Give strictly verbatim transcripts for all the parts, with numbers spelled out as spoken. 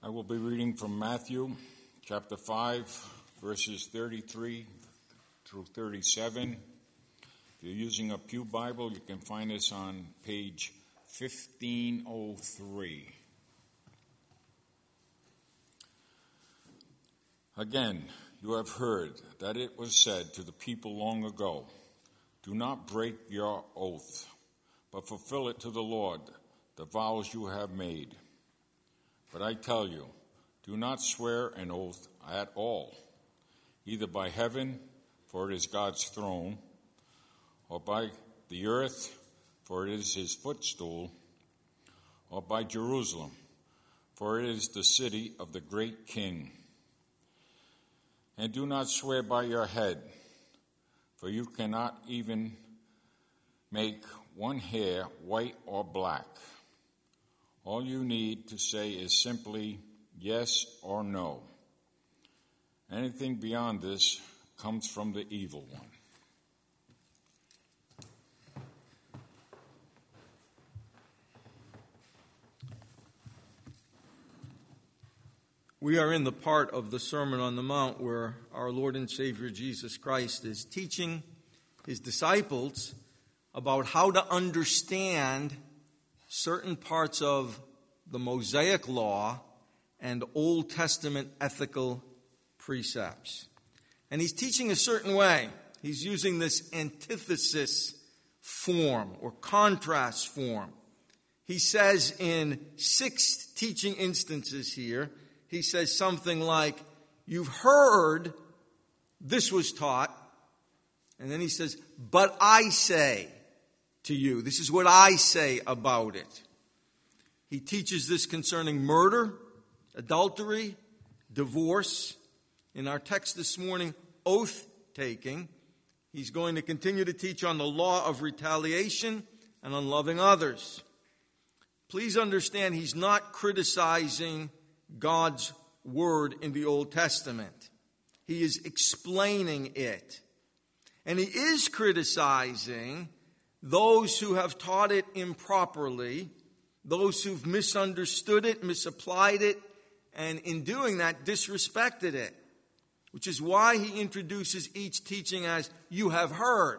I will be reading from Matthew chapter five, verses thirty-three through thirty-seven. If you're using a Pew Bible, you can find this on page fifteen oh three. Again, you have heard that it was said to the people long ago, "Do not break your oath, but fulfill it to the Lord, the vows you have made. But I tell you, do not swear an oath at all, either by heaven, for it is God's throne, or by the earth, for it is his footstool, or by Jerusalem, for it is the city of the great King. And do not swear by your head, for you cannot even make one hair white or black. All you need to say is simply yes or no. Anything beyond this comes from the evil one." We are in the part of the Sermon on the Mount where our Lord and Savior Jesus Christ is teaching his disciples about how to understand certain parts of the Mosaic Law and Old Testament ethical precepts. And he's teaching a certain way. He's using this antithesis form or contrast form. He says in six teaching instances here, he says something like, "You've heard this was taught." And then he says, "But I say to you." This is what I say about it. He teaches this concerning murder, adultery, divorce. In our text this morning, oath-taking. He's going to continue to teach on the law of retaliation and on loving others. Please understand, he's not criticizing God's word in the Old Testament. He is explaining it. And he is criticizing those who have taught it improperly, those who've misunderstood it, misapplied it, and in doing that, disrespected it. Which is why he introduces each teaching as, "You have heard."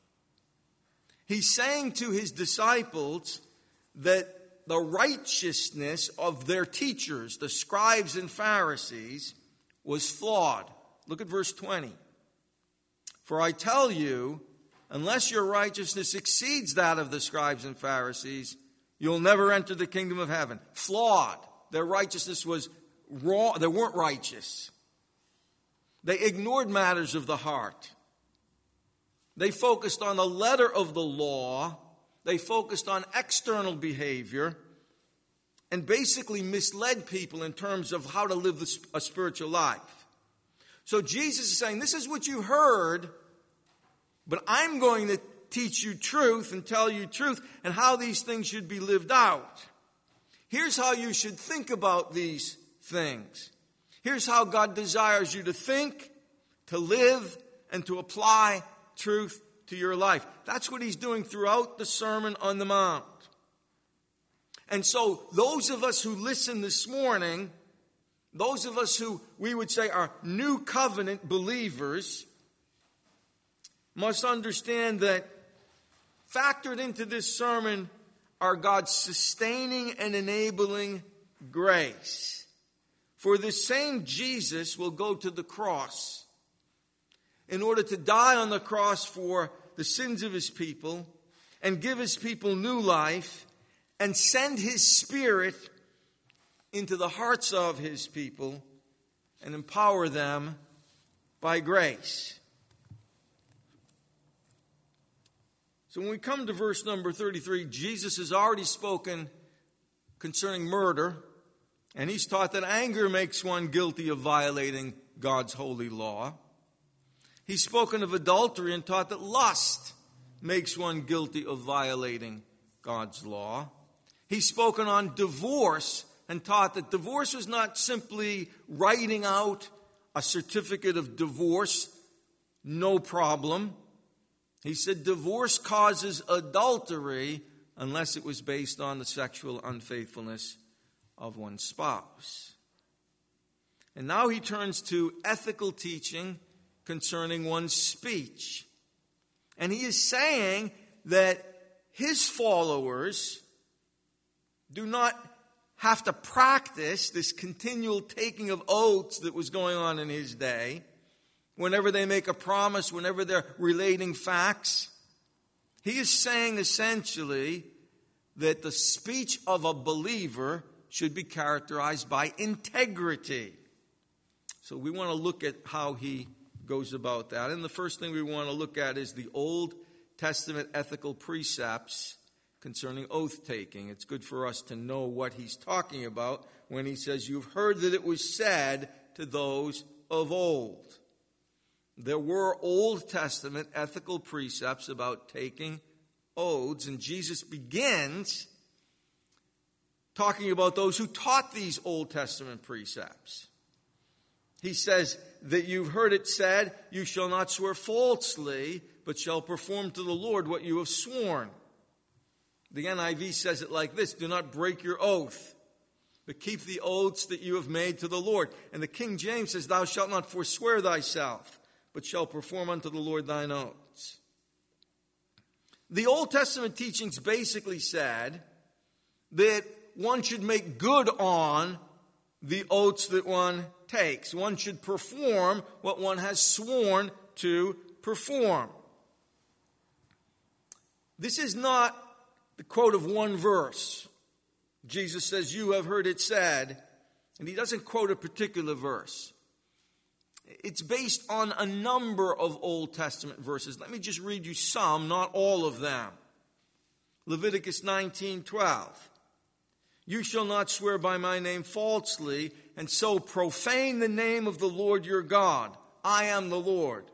He's saying to his disciples that the righteousness of their teachers, the scribes and Pharisees, was flawed. Look at verse twenty. "For I tell you, unless your righteousness exceeds that of the scribes and Pharisees, you'll never enter the kingdom of heaven." Flawed. Their righteousness was wrong. They weren't righteous. They ignored matters of the heart. They focused on the letter of the law. They focused on external behavior and basically misled people in terms of how to live a spiritual life. So Jesus is saying, this is what you heard, but I'm going to teach you truth and tell you truth and how these things should be lived out. Here's how you should think about these things. Here's how God desires you to think, to live, and to apply truth to your life. That's what he's doing throughout the Sermon on the Mount. And so those of us who listen this morning, those of us who we would say are new covenant believers, must understand that factored into this sermon are God's sustaining and enabling grace. For this same Jesus will go to the cross in order to die on the cross for the sins of his people and give his people new life and send his Spirit into the hearts of his people and empower them by grace. So when we come to verse number thirty-three, Jesus has already spoken concerning murder, and he's taught that anger makes one guilty of violating God's holy law. He's spoken of adultery and taught that lust makes one guilty of violating God's law. He's spoken on divorce and taught that divorce was not simply writing out a certificate of divorce, no problem. He said divorce causes adultery unless it was based on the sexual unfaithfulness of one's spouse. And now he turns to ethical teaching concerning one's speech. And he is saying that his followers do not have to practice this continual taking of oaths that was going on in his day. Whenever they make a promise, whenever they're relating facts, he is saying essentially that the speech of a believer should be characterized by integrity. So we want to look at how he goes about that. And the first thing we want to look at is the Old Testament ethical precepts concerning oath-taking. It's good for us to know what he's talking about when he says, "You've heard that it was said to those of old." There were Old Testament ethical precepts about taking oaths, and Jesus begins talking about those who taught these Old Testament precepts. He says that you've heard it said, "You shall not swear falsely, but shall perform to the Lord what you have sworn." The N I V says it like this: "Do not break your oath, but keep the oaths that you have made to the Lord." And the King James says, "Thou shalt not forswear thyself, but shall perform unto the Lord thine oaths." The Old Testament teachings basically said that one should make good on the oaths that one takes. One should perform what one has sworn to perform. This is not the quote of one verse. Jesus says, "You have heard it said," and he doesn't quote a particular verse. It's based on a number of Old Testament verses. Let me just read you some, not all of them. Leviticus nineteen twelve. "You shall not swear by my name falsely, and so profane the name of the Lord your God. I am the Lord."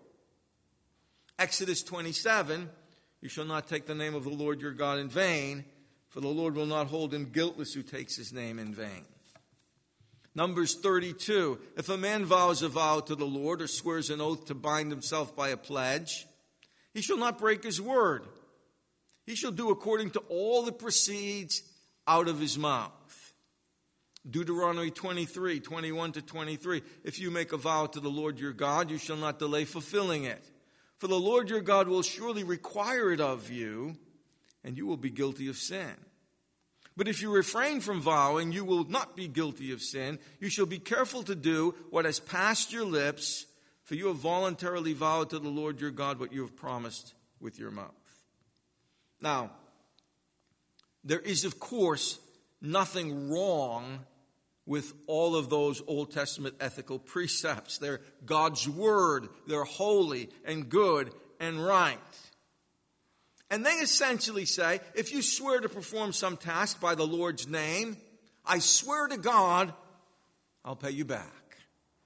Exodus twenty-seven. "You shall not take the name of the Lord your God in vain, for the Lord will not hold him guiltless who takes his name in vain." Numbers thirty-two. "If a man vows a vow to the Lord or swears an oath to bind himself by a pledge, he shall not break his word. He shall do according to all that proceeds out of his mouth." Deuteronomy twenty-three, twenty-one to twenty-three. "If you make a vow to the Lord your God, you shall not delay fulfilling it. For the Lord your God will surely require it of you, and you will be guilty of sin. But if you refrain from vowing, you will not be guilty of sin. You shall be careful to do what has passed your lips, for you have voluntarily vowed to the Lord your God what you have promised with your mouth." Now, there is, of course, nothing wrong with all of those Old Testament ethical precepts. They're God's word. They're holy and good and right. And they essentially say, if you swear to perform some task by the Lord's name, I swear to God, I'll pay you back.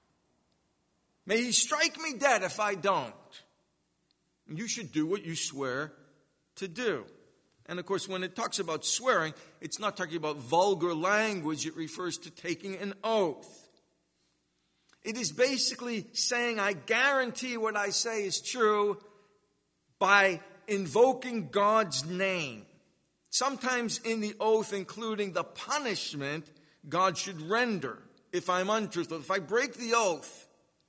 May he strike me dead if I don't. And you should do what you swear to do. And of course, when it talks about swearing, it's not talking about vulgar language. It refers to taking an oath. It is basically saying, I guarantee what I say is true by invoking God's name. Sometimes in the oath, including the punishment God should render if I'm untruthful. If I break the oath,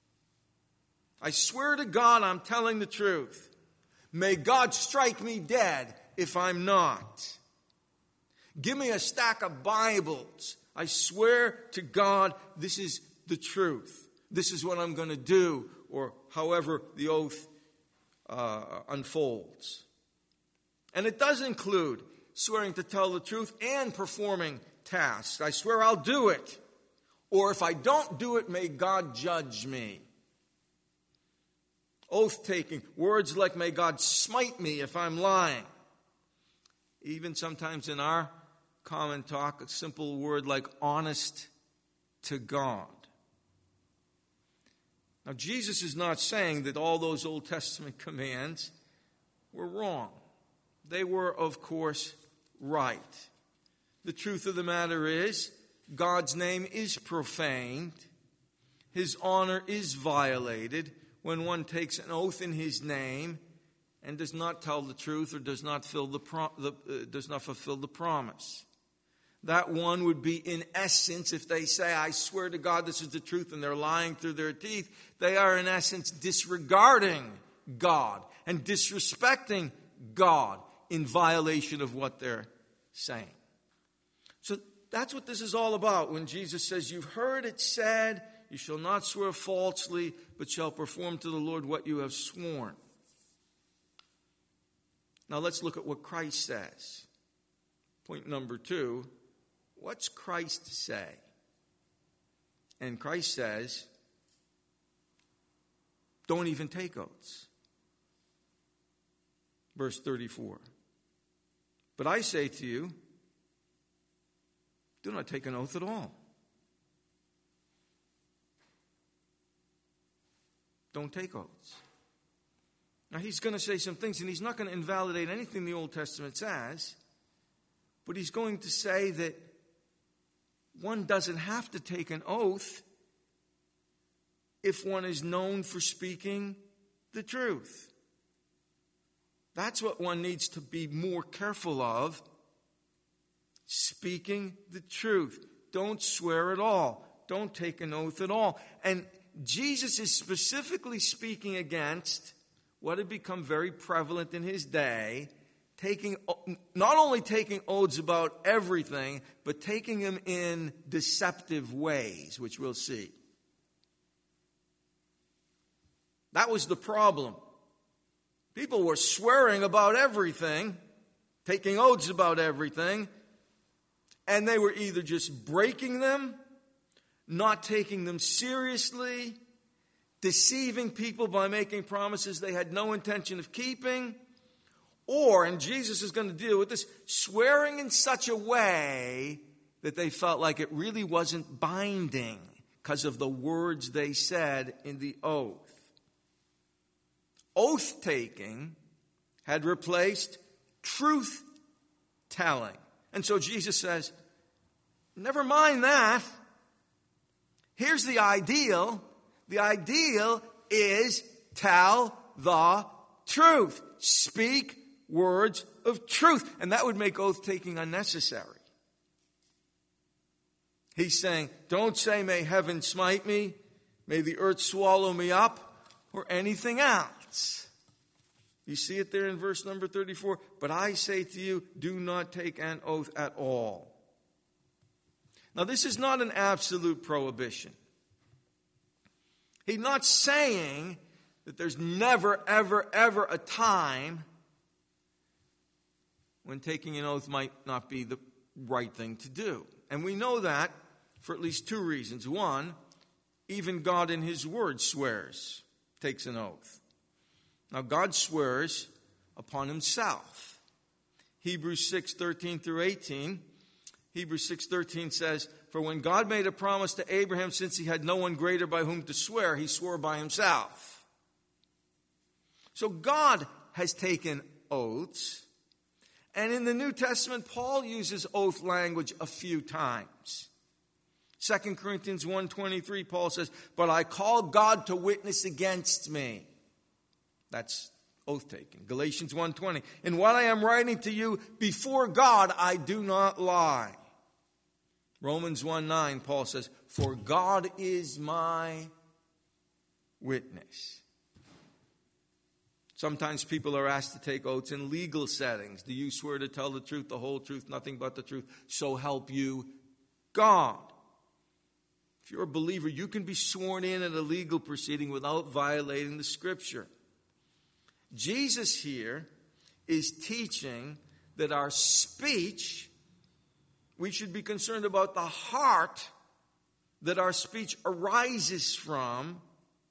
I swear to God I'm telling the truth. May God strike me dead if I'm not. Give me a stack of Bibles. I swear to God this is the truth. This is what I'm going to do, or however the oath uh, unfolds. And it does include swearing to tell the truth and performing tasks. I swear I'll do it. Or if I don't do it, may God judge me. Oath-taking, words like may God smite me if I'm lying. Even sometimes in our common talk, a simple word like honest to God. Now, Jesus is not saying that all those Old Testament commands were wrong. They were, of course, right. The truth of the matter is, God's name is profaned. His honor is violated when one takes an oath in his name and does not tell the truth or does not, fill the pro- the, uh, does not fulfill the promise. That one would be, in essence, if they say, I swear to God this is the truth, and they're lying through their teeth, they are in essence disregarding God and disrespecting God in violation of what they're saying. So that's what this is all about when Jesus says, you've heard it said, you shall not swear falsely, but shall perform to the Lord what you have sworn. Now let's look at what Christ says. Point number two, what's Christ say? And Christ says, don't even take oaths. Verse thirty-four. But I say to you, do not take an oath at all. Don't take oaths. Now he's going to say some things, and he's not going to invalidate anything the Old Testament says, but he's going to say that one doesn't have to take an oath if one is known for speaking the truth. That's what one needs to be more careful of. Speaking the truth. Don't swear at all. Don't take an oath at all. And Jesus is specifically speaking against what had become very prevalent in his day, taking not only taking oaths about everything, but taking them in deceptive ways, which we'll see. That was the problem. People were swearing about everything, taking oaths about everything, and they were either just breaking them, not taking them seriously, deceiving people by making promises they had no intention of keeping, or, and Jesus is going to deal with this, swearing in such a way that they felt like it really wasn't binding because of the words they said in the oath. Oath-taking had replaced truth-telling. And so Jesus says, never mind that. Here's the ideal. The ideal is tell the truth. Speak words of truth. And that would make oath-taking unnecessary. He's saying, don't say, may heaven smite me, may the earth swallow me up, or anything else. You see it there in verse number thirty-four. But I say to you, do not take an oath at all. Now, this is not an absolute prohibition. He's not saying that there's never, ever, ever a time when taking an oath might not be the right thing to do. And we know that for at least two reasons. One, even God in his word swears, takes an oath. Now, God swears upon himself. Hebrews six, thirteen through eighteen. Hebrews six, thirteen says, for when God made a promise to Abraham, since he had no one greater by whom to swear, he swore by himself. So God has taken oaths. And in the New Testament, Paul uses oath language a few times. Second Corinthians one twenty-three, Paul says, but I call God to witness against me. That's oath-taking. Galatians one twenty, in what I am writing to you, before God I do not lie. Romans one nine, Paul says, for God is my witness. Sometimes people are asked to take oaths in legal settings. Do you swear to tell the truth, the whole truth, nothing but the truth, so help you God? If you're a believer, you can be sworn in at a legal proceeding without violating the Scripture. Jesus here is teaching that our speech, we should be concerned about the heart that our speech arises from,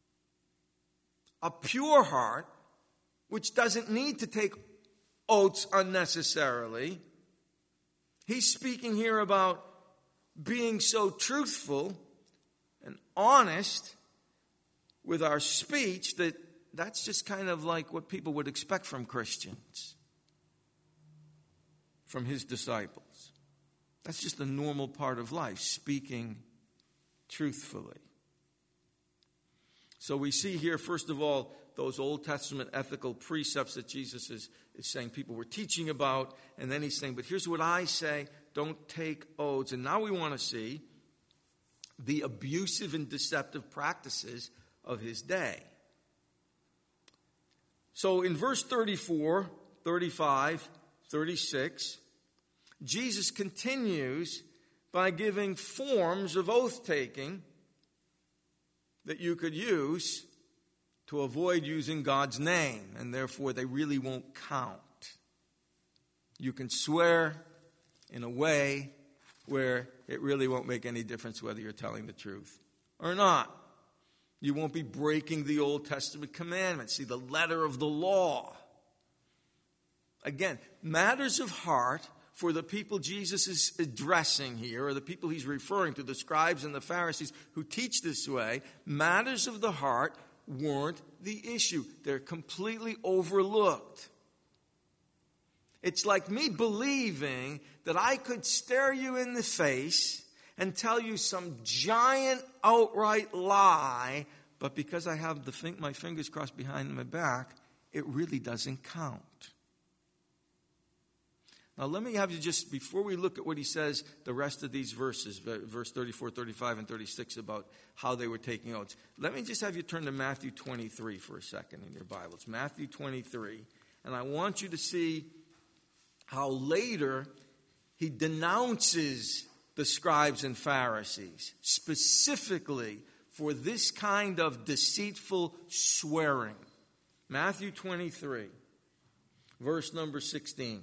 a pure heart, which doesn't need to take oaths unnecessarily. He's speaking here about being so truthful and honest with our speech that that's just kind of like what people would expect from Christians, from his disciples. That's just a normal part of life, speaking truthfully. So we see here, first of all, those Old Testament ethical precepts that Jesus is, is saying people were teaching about. And then he's saying, but here's what I say, don't take oaths. And now we want to see the abusive and deceptive practices of his day. So in verse thirty-four, thirty-five, thirty-six, Jesus continues by giving forms of oath-taking that you could use to avoid using God's name, and therefore they really won't count. You can swear in a way where it really won't make any difference whether you're telling the truth or not. You won't be breaking the Old Testament commandments. See, the letter of the law. Again, matters of heart for the people Jesus is addressing here, or the people he's referring to, the scribes and the Pharisees who teach this way, matters of the heart weren't the issue. They're completely overlooked. It's like me believing that I could stare you in the face and tell you some giant outright lie, but because I have the fin- my fingers crossed behind my back, it really doesn't count. Now let me have you just, before we look at what he says, the rest of these verses, verse thirty-four, thirty-five, and thirty-six, about how they were taking oaths. Let me just have you turn to Matthew twenty-three for a second in your Bibles. Matthew twenty-three. And I want you to see how later he denounces the scribes and Pharisees, specifically for this kind of deceitful swearing. Matthew twenty-three, verse number sixteen.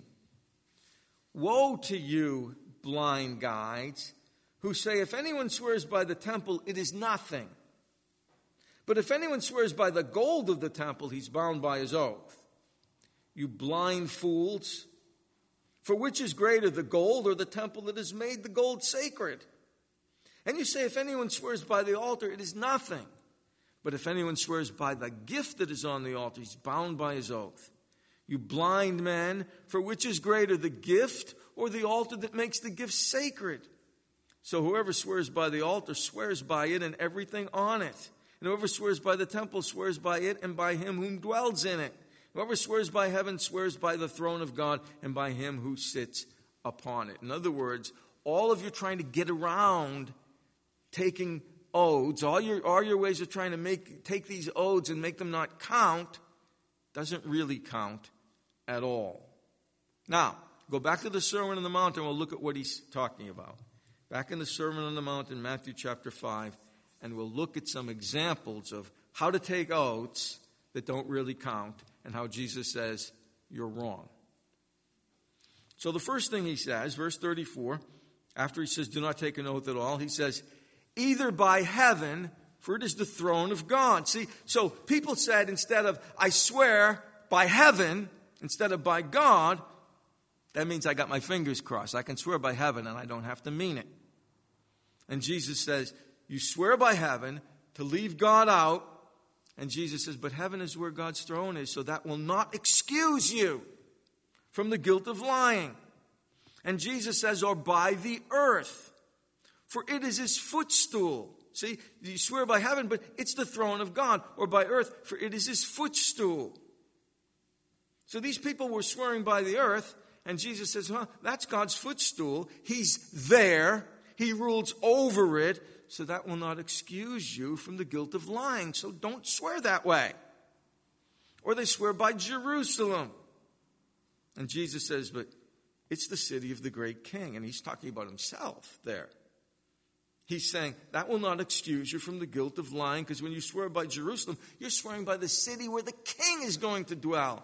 Woe to you, blind guides, who say, if anyone swears by the temple, it is nothing. But if anyone swears by the gold of the temple, he's bound by his oath. You blind fools, for which is greater, the gold or the temple that has made the gold sacred? And you say, if anyone swears by the altar, it is nothing. But if anyone swears by the gift that is on the altar, he's bound by his oath. You blind men, for which is greater, the gift or the altar that makes the gift sacred? So whoever swears by the altar swears by it and everything on it. And whoever swears by the temple swears by it and by him whom dwells in it. Whoever swears by heaven swears by the throne of God and by him who sits upon it. In other words, all of you trying to get around taking oaths, all your, all your ways of trying to make take these oaths and make them not count, doesn't really count at all. Now, go back to the Sermon on the Mount and we'll look at what he's talking about. Back in the Sermon on the Mount in Matthew chapter five, and we'll look at some examples of how to take oaths that don't really count and how Jesus says you're wrong. So the first thing he says, verse thirty-four, after he says do not take an oath at all, he says, either by heaven, for it is the throne of God. See, so people said instead of I swear by heaven, instead of by God, that means I got my fingers crossed. I can swear by heaven and I don't have to mean it. And Jesus says, you swear by heaven to leave God out. And Jesus says, but heaven is where God's throne is, so that will not excuse you from the guilt of lying. And Jesus says, or by the earth, for it is his footstool. See, you swear by heaven, but it's the throne of God, or by earth, for it is his footstool. So these people were swearing by the earth, and Jesus says, well, that's God's footstool. He's there. He rules over it, so that will not excuse you from the guilt of lying. So don't swear that way. Or they swear by Jerusalem. And Jesus says, but it's the city of the great king. And he's talking about himself there. He's saying that will not excuse you from the guilt of lying, because when you swear by Jerusalem, you're swearing by the city where the king is going to dwell.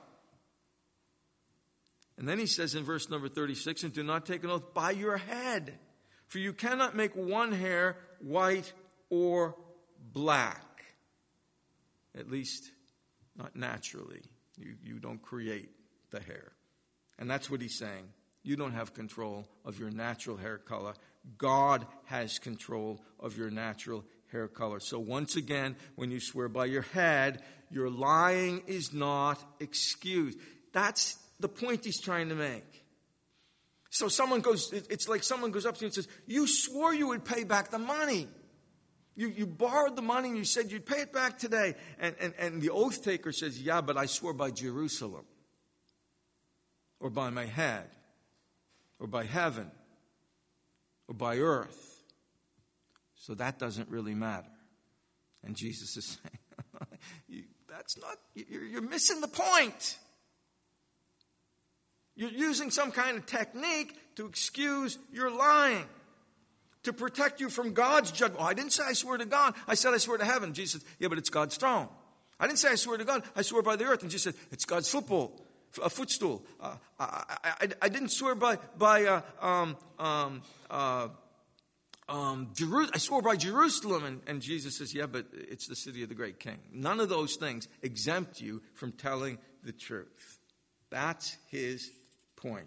And then he says in verse number thirty-six, and do not take an oath by your head, for you cannot make one hair white or black. At least not naturally. You, you don't create the hair. And that's what he's saying. You don't have control of your natural hair color. God has control of your natural hair color. So once again, when you swear by your head, your lying is not excused. That's the point he's trying to make. So someone goes, it's like someone goes up to you and says, you swore you would pay back the money. You, you borrowed the money and you said you'd pay it back today. And, and, and the oath taker says, yeah, but I swore by Jerusalem, or by my head, or by heaven. or by earth. So that doesn't really matter. And Jesus is saying, you, that's not, you're, you're missing the point. You're using some kind of technique to excuse your lying, to protect you from God's judgment. Oh, I didn't say I swear to God. I said I swear to heaven. Jesus said, yeah, but it's God's throne. I didn't say I swear to God. I swore by the earth. And Jesus said, it's God's football, a footstool. Uh, I, I, I didn't swear by by uh, um, um, uh, um, Jerusalem. I swore by Jerusalem. And, and Jesus says, yeah, but it's the city of the great King. None of those things exempt you from telling the truth. That's his point.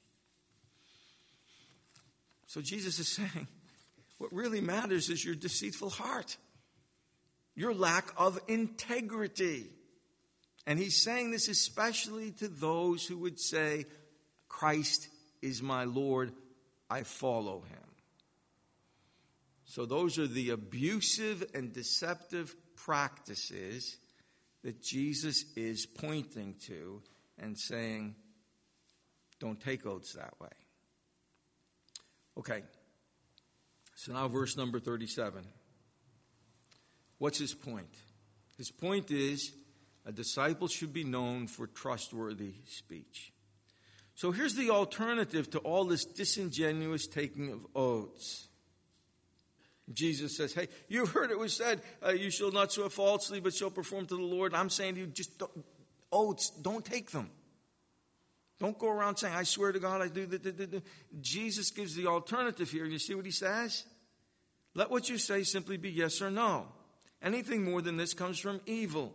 So Jesus is saying, what really matters is your deceitful heart, your lack of integrity. And he's saying this especially to those who would say, Christ is my Lord, I follow him. So those are the abusive and deceptive practices that Jesus is pointing to and saying, don't take oaths that way. Okay, so now verse number thirty-seven. What's his point? His point is a disciple should be known for trustworthy speech. So here's the alternative to all this disingenuous taking of oaths. Jesus says, hey, you heard it was said, uh, you shall not swear falsely, but shall perform to the Lord. I'm saying to you, just don't, oaths, don't take them. Don't go around saying, I swear to God, I do. Da, da, da, da. Jesus gives the alternative here. You see what he says? Let what you say simply be yes or no. Anything more than this comes from evil.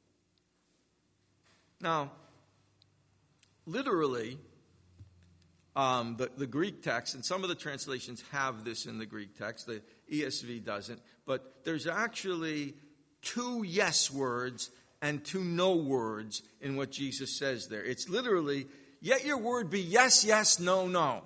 Now, literally, um, the, the Greek text, and some of the translations have this in the Greek text, the E S V doesn't, but there's actually two yes words and two no words in what Jesus says there. It's literally, yet your word be yes, yes, no, no.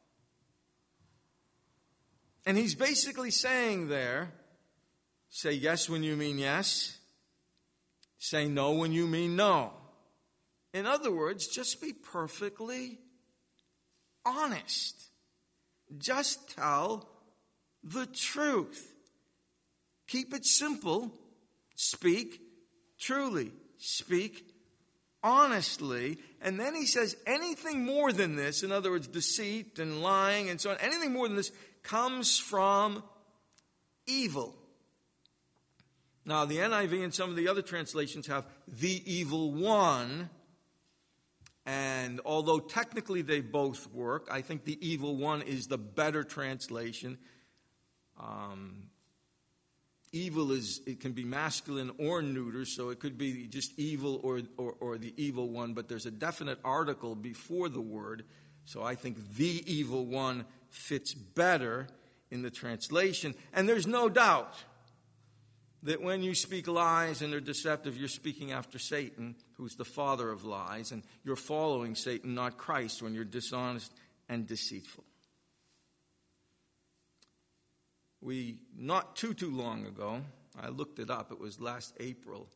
And he's basically saying there, say yes when you mean yes, say no when you mean no. In other words, just be perfectly honest. Just tell the truth. Keep it simple. Speak truly. Speak honestly. And then he says anything more than this, in other words, deceit and lying and so on, anything more than this comes from evil. Now, the N I V and some of the other translations have the evil one. And although technically they both work, I think the evil one is the better translation. Um, evil is, it can be masculine or neuter, so it could be just evil or, or, or the evil one, but there's a definite article before the word. So I think the evil one fits better in the translation. And there's no doubt that when you speak lies and they're deceptive, you're speaking after Satan, who's the father of lies, and you're following Satan, not Christ, when you're dishonest and deceitful. We, not too, too long ago, I looked it up, it was last April.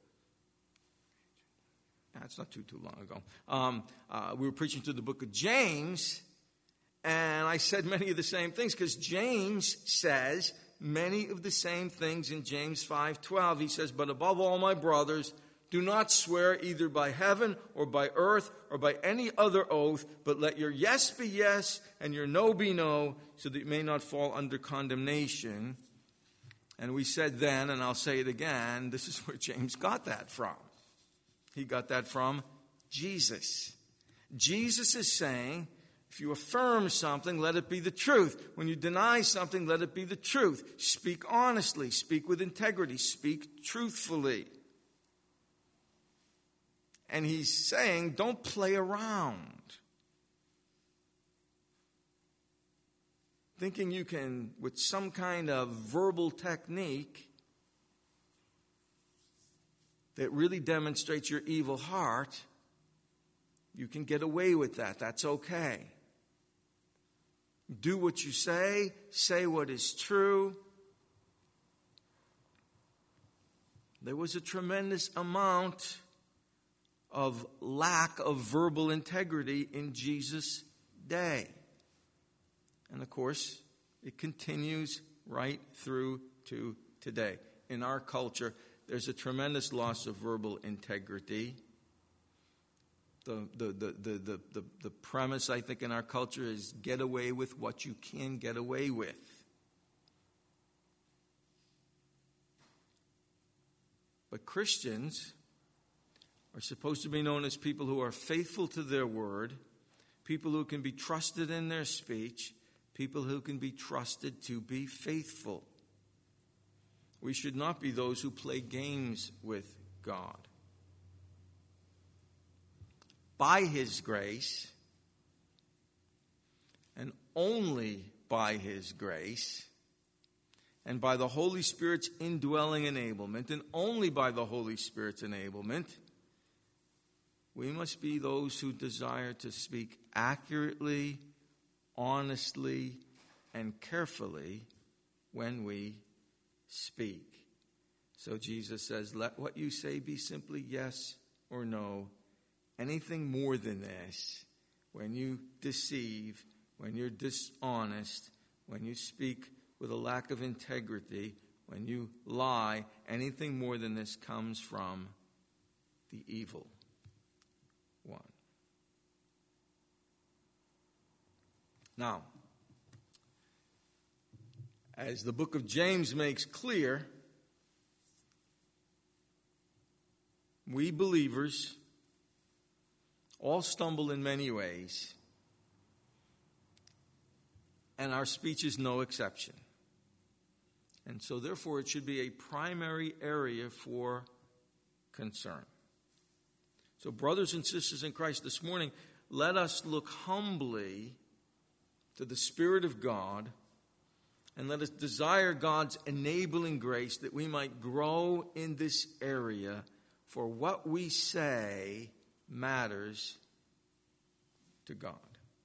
That's not too, too long ago. Um, uh, we were preaching through the book of James, and I said many of the same things, because James says many of the same things in James five twelve. He says, but above all, my brothers, do not swear either by heaven or by earth or by any other oath, but let your yes be yes and your no be no, so that you may not fall under condemnation. And we said then, and I'll say it again, this is where James got that from. He got that from Jesus. Jesus is saying, if you affirm something, let it be the truth. When you deny something, let it be the truth. Speak honestly. Speak with integrity. Speak truthfully. And he's saying, don't play around. Thinking you can, with some kind of verbal technique that really demonstrates your evil heart, you can get away with that. That's okay. Do what you say. Say what is true. There was a tremendous amount of lack of verbal integrity in Jesus' day. And of course, It continues right through to today. In our culture, there's a tremendous loss of verbal integrity. The, the, the, the, the, the, the premise, I think, in our culture is get away with what you can get away with. But Christians are supposed to be known as people who are faithful to their word, people who can be trusted in their speech, people who can be trusted to be faithful. We should not be those who play games with God. By His grace, and only by His grace, and by the Holy Spirit's indwelling enablement, and only by the Holy Spirit's enablement, we must be those who desire to speak accurately, honestly, and carefully when we speak. So Jesus says, let what you say be simply yes or no. Anything more than this, when you deceive, when you're dishonest, when you speak with a lack of integrity, when you lie, anything more than this comes from the evil one. Now, as the book of James makes clear, we believers all stumble in many ways, and our speech is no exception. And so, therefore, it should be a primary area for concern. So, brothers and sisters in Christ, this morning, let us look humbly to the Spirit of God, and let us desire God's enabling grace that we might grow in this area, for what we say matters to God.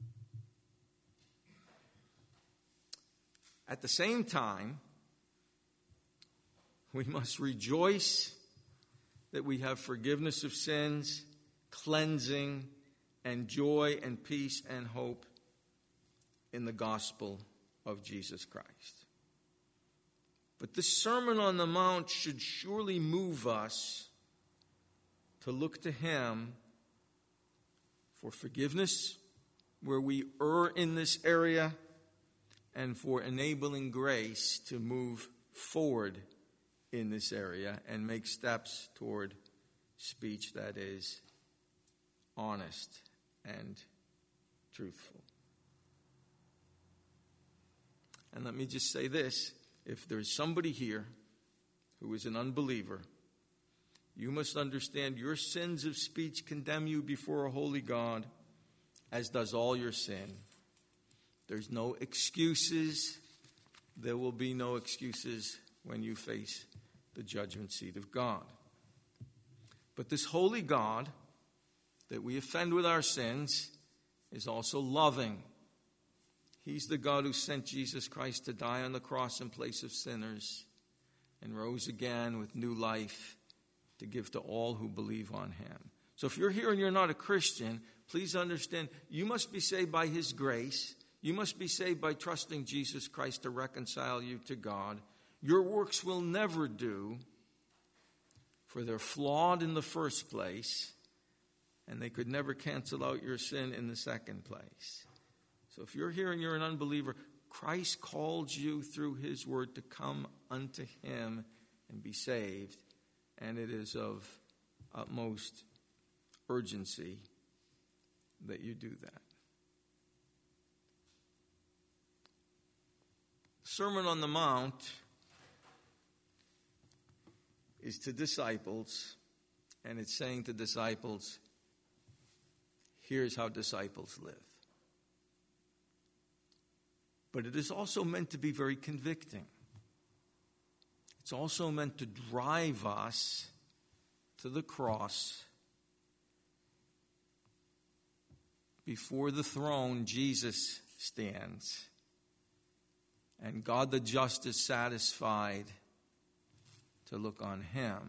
At the same time, we must rejoice that we have forgiveness of sins, cleansing, and joy and peace and hope in the gospel of Jesus Christ. But this Sermon on the Mount should surely move us to look to Him for forgiveness where we err in this area, and for enabling grace to move forward in this area and make steps toward speech that is honest and truthful. And let me just say this, if there's somebody here who is an unbeliever, you must understand your sins of speech condemn you before a holy God, as does all your sin. There's no excuses. There will be no excuses when you face the judgment seat of God. But this holy God that we offend with our sins is also loving. He's the God who sent Jesus Christ to die on the cross in place of sinners and rose again with new life to give to all who believe on Him. So if you're here and you're not a Christian, please understand you must be saved by His grace. You must be saved by trusting Jesus Christ to reconcile you to God. Your works will never do, for they're flawed in the first place, and they could never cancel out your sin in the second place. So if you're here and you're an unbeliever, Christ called you through His word to come unto Him and be saved, and it is of utmost urgency that you do that. Sermon on the Mount is to disciples, and it's saying to disciples, here's how disciples live. But it is also meant to be very convicting. It's also meant to drive us to the cross. Before the throne, Jesus stands. And God the just is satisfied to look on Him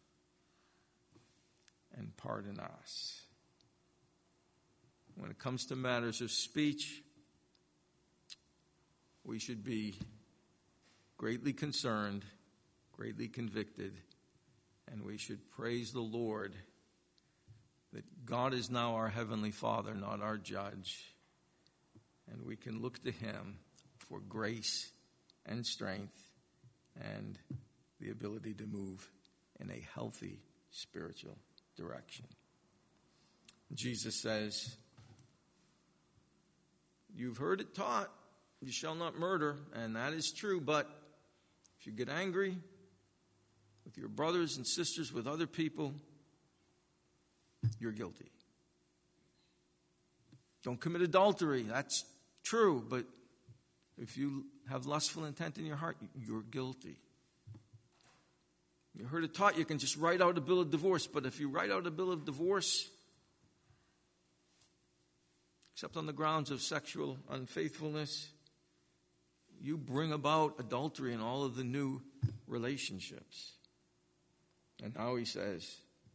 and pardon us. When it comes to matters of speech, we should be greatly concerned, greatly convicted, and we should praise the Lord that God is now our Heavenly Father, not our judge, and we can look to Him for grace and strength and the ability to move in a healthy spiritual direction. Jesus says, you've heard it taught, you shall not murder, and that is true, but if you get angry with your brothers and sisters, with other people, you're guilty. Don't commit adultery, that's true, but if you have lustful intent in your heart, you're guilty. You heard it taught you can just write out a bill of divorce, but if you write out a bill of divorce, except on the grounds of sexual unfaithfulness, you bring about adultery in all of the new relationships. And now he says,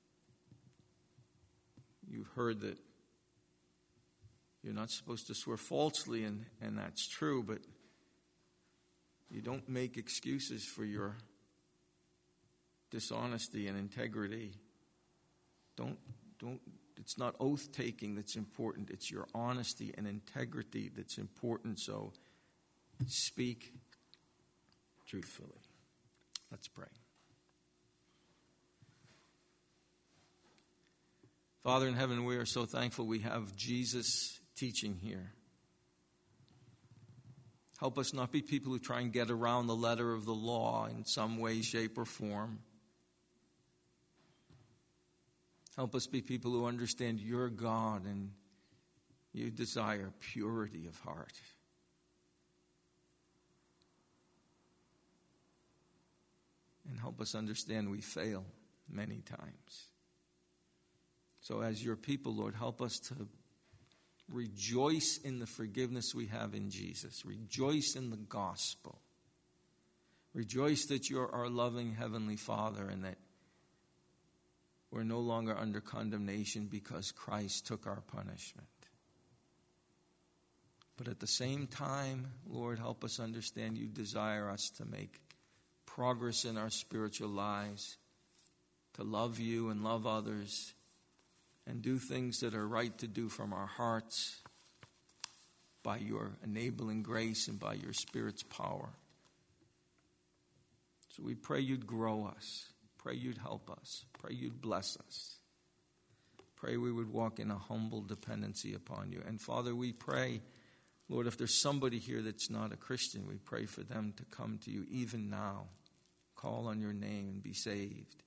you've heard that you're not supposed to swear falsely, and, and that's true, but you don't make excuses for your dishonesty and integrity. Don't, don't, it's not oath-taking that's important. It's your honesty and integrity that's important. So speak truthfully. Let's pray. Father in heaven, we are so thankful we have Jesus teaching here. Help us not be people who try and get around the letter of the law in some way, shape, or form. Help us be people who understand you're God and you desire purity of heart. And help us understand we fail many times. So as your people, Lord, help us to rejoice in the forgiveness we have in Jesus. Rejoice in the gospel. Rejoice that you're our loving Heavenly Father and that we're no longer under condemnation because Christ took our punishment. But at the same time, Lord, help us understand you desire us to make progress in our spiritual lives, to love you and love others, and do things that are right to do from our hearts by your enabling grace and by your Spirit's power. So we pray you'd grow us. Pray you'd help us. Pray you'd bless us. Pray we would walk in a humble dependency upon you. And Father, we pray, Lord, if there's somebody here that's not a Christian, we pray for them to come to you even now. Call on your name and be saved.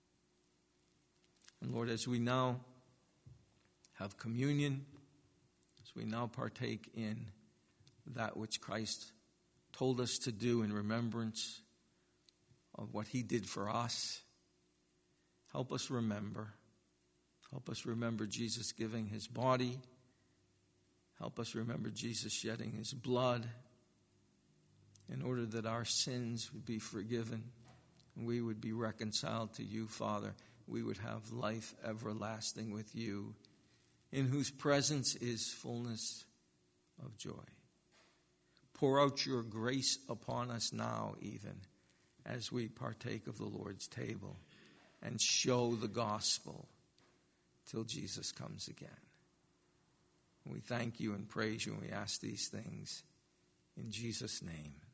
And Lord, as we now have communion, as we now partake in that which Christ told us to do in remembrance of what he did for us, help us remember. Help us remember Jesus giving his body. Help us remember Jesus shedding his blood in order that our sins would be forgiven and we would be reconciled to you, Father. We would have life everlasting with you, in whose presence is fullness of joy. Pour out your grace upon us now, even as we partake of the Lord's table, and show the gospel till Jesus comes again. We thank you and praise you, and we ask these things in Jesus' name.